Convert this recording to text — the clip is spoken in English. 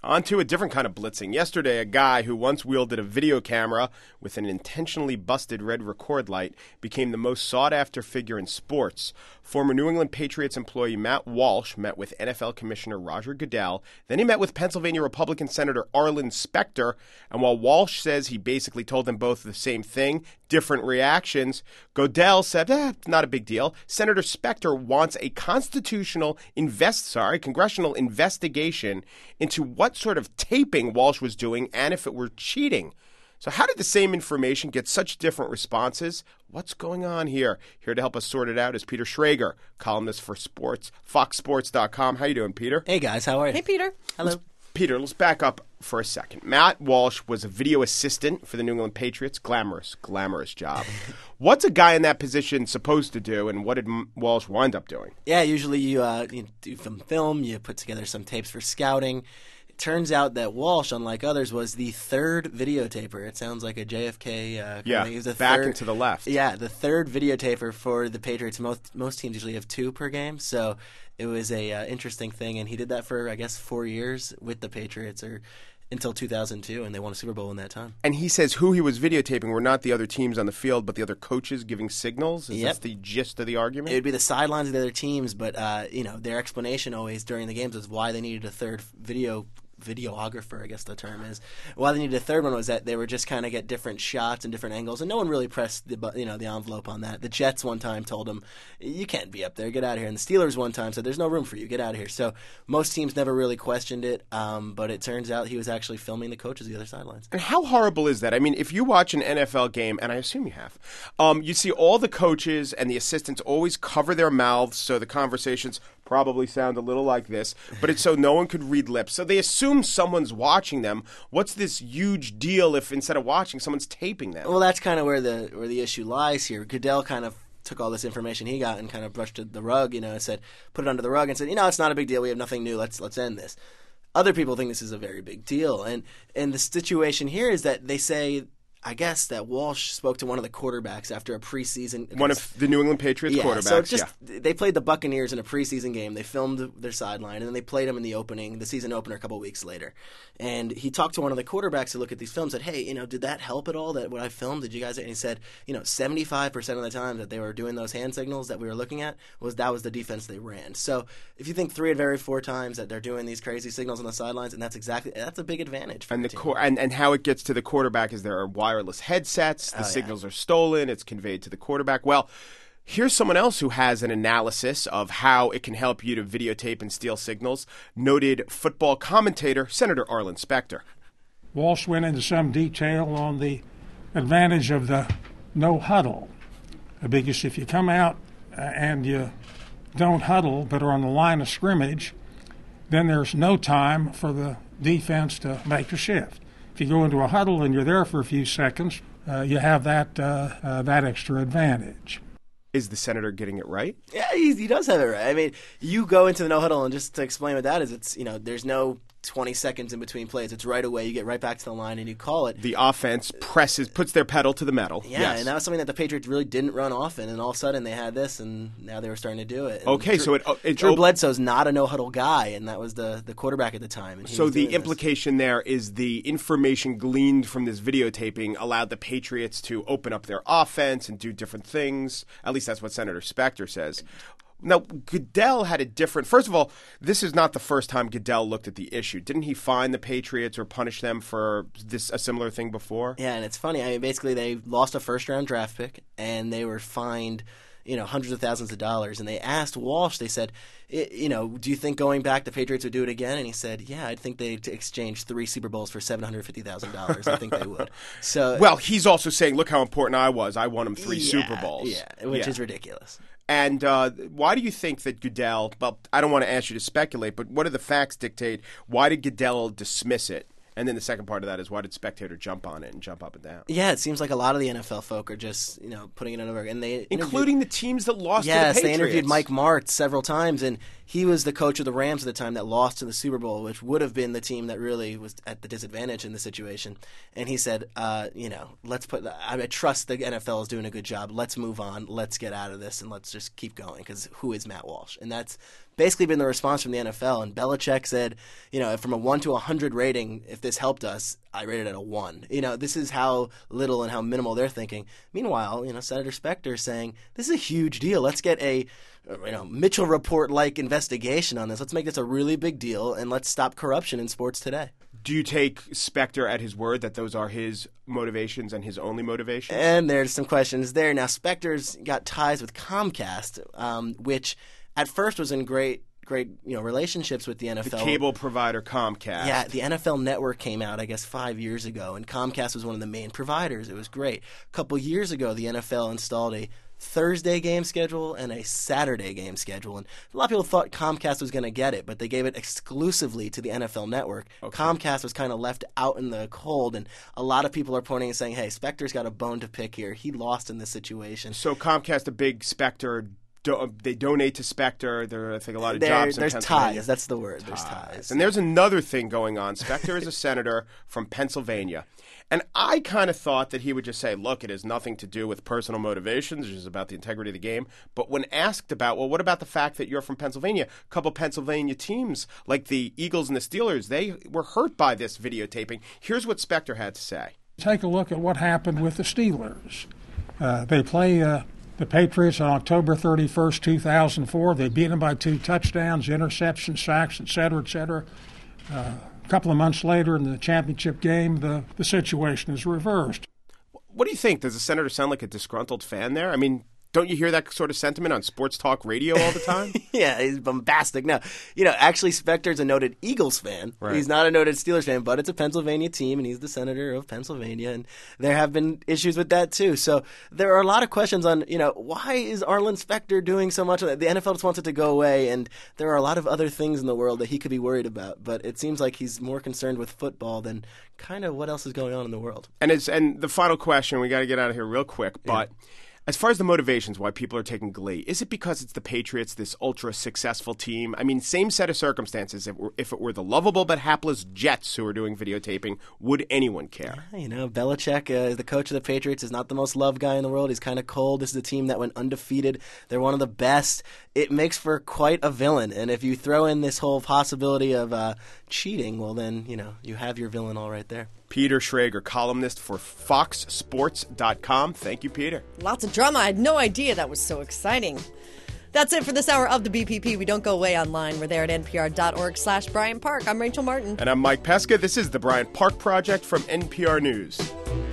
On to a different kind of blitzing. Yesterday, a guy who once wielded a video camera with an intentionally busted red record light became the most sought-after figure in sports. Former New England Patriots employee Matt Walsh met with NFL Commissioner Roger Goodell. Then he met with Pennsylvania Republican Senator Arlen Specter. And while Walsh says he basically told them both the same thing, different reactions, Goodell said, not a big deal. Senator Specter wants a congressional investigation into what sort of taping Walsh was doing and if it were cheating. So how did the same information get such different responses? What's going on here? Here to help us sort it out is Peter Schrager, columnist for sports, foxsports.com. How you doing, Peter? Hey, guys. How are you? Hey, Peter. Hello. Peter, let's back up for a second. Matt Walsh was a video assistant for the New England Patriots. Glamorous job. What's a guy in that position supposed to do, and what did Walsh wind up doing? Yeah, usually you do some film, you put together some tapes for scouting. It turns out that Walsh, unlike others, was the third videotaper. It sounds like a JFK. He was the back and to the left. Yeah, the third videotaper for the Patriots. Most teams usually have two per game, so it was a interesting thing, and he did that for, I guess, 4 years with the Patriots, or until 2002, and they won a Super Bowl in that time. And he says who he was videotaping were not the other teams on the field, but the other coaches giving signals? Is that the gist of the argument? It would be the sidelines of the other teams, but their explanation always during the games was why they needed a third videographer, I guess the term is. Why they needed a third one was that they were just kind of get different shots and different angles, and no one really pressed the envelope on that. The Jets one time told him, "You can't be up there, get out of here." And the Steelers one time said, "There's no room for you, get out of here." So most teams never really questioned it, but it turns out he was actually filming the coaches on the other sidelines. And how horrible is that? I mean, if you watch an NFL game, and I assume you have, you see all the coaches and the assistants always cover their mouths so the conversations probably sound a little like this, but it's so no one could read lips. So they assume someone's watching them. What's this huge deal if instead of watching, someone's taping them? Well, that's kind of where the issue lies here. Goodell kind of took all this information he got and kind of brushed it the rug, and said, put it under the rug and said, it's not a big deal. We have nothing new. Let's end this. Other people think this is a very big deal. And the situation here is that they say, I guess, that Walsh spoke to one of the quarterbacks after a preseason. One of the New England Patriots quarterbacks. So they played the Buccaneers in a preseason game. They filmed their sideline, and then they played them in the season opener a couple weeks later. And he talked to one of the quarterbacks who looked at these films and said, "Hey, did that help at all, that what I filmed? Did you guys?" And he said, 75% of the time that they were doing those hand signals that we were looking at was the defense they ran. So if you think 3 out of every 4 times that they're doing these crazy signals on the sidelines, and that's a big advantage for the team. And how it gets to the quarterback is there are wireless headsets. The signals are stolen. It's conveyed to the quarterback. Well, here's someone else who has an analysis of how it can help you to videotape and steal signals. Noted football commentator, Senator Arlen Specter. Walsh went into some detail on the advantage of the no huddle. Because if you come out and you don't huddle but are on the line of scrimmage, then there's no time for the defense to make a shift. If you go into a huddle and you're there for a few seconds, you have that extra advantage. Is the senator getting it right? Yeah, he does have it right. I mean, you go into the no huddle, and just to explain what that is, it's there's no 20 seconds in between plays. It's right away. You get right back to the line and you call it. The offense puts their pedal to the metal. Yeah, yes. And that was something that the Patriots really didn't run often, and all of a sudden they had this, and now they were starting to do it. And okay, Drew Bledsoe's not a no-huddle guy, and that was the quarterback at the time. And so the implication there is the information gleaned from this videotaping allowed the Patriots to open up their offense and do different things. At least that's what Senator Specter says. Now, Goodell had a different – first of all, this is not the first time Goodell looked at the issue. Didn't he fine the Patriots or punish them for a similar thing before? Yeah, and it's funny. I mean, basically they lost a first-round draft pick, and they were fined hundreds of thousands of dollars. And they asked Walsh, they said, do you think going back the Patriots would do it again? And he said, yeah, I think they'd exchange 3 Super Bowls for $750,000. I think they would. So, well, he's also saying, look how important I was. I won him 3 Super Bowls. Yeah, which is ridiculous. And why do you think that Goodell – well, I don't want to ask you to speculate, but what do the facts dictate? Why did Goodell dismiss it? And then the second part of that is why did Spectator jump on it and jump up and down? Yeah, it seems like a lot of the NFL folk are just putting it over, and they including the teams that lost to the Patriots. Yes, they interviewed Mike Martz several times, and he was the coach of the Rams at the time that lost to the Super Bowl, which would have been the team that really was at the disadvantage in the situation. And he said, let's put. I trust the NFL is doing a good job. Let's move on. Let's get out of this, and let's just keep going. Because who is Matt Walsh? And that's basically been the response from the NFL. And Belichick said, from a 1 to 100 rating, if this helped us, I rated it a 1. This is how little and how minimal they're thinking. Meanwhile, Senator Specter is saying, this is a huge deal. Let's get a Mitchell Report-like investigation on this. Let's make this a really big deal, and let's stop corruption in sports today. Do you take Specter at his word that those are his motivations and his only motivations? And there's some questions there. Now, Specter's got ties with Comcast, which at first was in great relationships with the NFL. The cable provider Comcast. Yeah, the NFL Network came out, I guess, 5 years ago, and Comcast was one of the main providers. It was great. A couple years ago, the NFL installed a Thursday game schedule and a Saturday game schedule. And a lot of people thought Comcast was going to get it, but they gave it exclusively to the NFL Network. Okay. Comcast was kind of left out in the cold, and a lot of people are pointing and saying, hey, Specter's got a bone to pick here. He lost in this situation. So Comcast, a big Specter, they donate to Specter. There are, I think, a lot of jobs in Pennsylvania. There's ties. That's the word. Ties. There's ties. And there's another thing going on. Specter is a senator from Pennsylvania. And I kind of thought that he would just say, look, it has nothing to do with personal motivations. It's just about the integrity of the game. But when asked about, well, what about the fact that you're from Pennsylvania? A couple Pennsylvania teams, like the Eagles and the Steelers, they were hurt by this videotaping. Here's what Specter had to say. Take a look at what happened with the Steelers. They play the Patriots on October 31st, 2004. They beat them by 2 touchdowns, interceptions, sacks, et cetera, et cetera. A couple of months later in the championship game, the situation is reversed. What do you think? Does the senator sound like a disgruntled fan there? I mean, don't you hear that sort of sentiment on sports talk radio all the time? Yeah, he's bombastic. No, actually, Specter's a noted Eagles fan. Right. He's not a noted Steelers fan, but it's a Pennsylvania team, and he's the senator of Pennsylvania, and there have been issues with that, too. So there are a lot of questions on, why is Arlen Specter doing so much of that? The NFL just wants it to go away, and there are a lot of other things in the world that he could be worried about, but it seems like he's more concerned with football than kind of what else is going on in the world. And the final question, we got to get out of here real quick, but... Yeah. As far as the motivations, why people are taking glee, is it because it's the Patriots, this ultra-successful team? I mean, same set of circumstances. If it were the lovable but hapless Jets who were doing videotaping, would anyone care? Yeah, Belichick, the coach of the Patriots, is not the most loved guy in the world. He's kind of cold. This is a team that went undefeated. They're one of the best. It makes for quite a villain. And if you throw in this whole possibility of cheating, well, then, you have your villain all right there. Peter Schrager, columnist for FoxSports.com. Thank you, Peter. Lots of drama. I had no idea that was so exciting. That's it for this hour of the BPP. We don't go away online. We're there at npr.org/Bryant Park. I'm Rachel Martin. And I'm Mike Pesca. This is the Bryant Park Project from NPR News.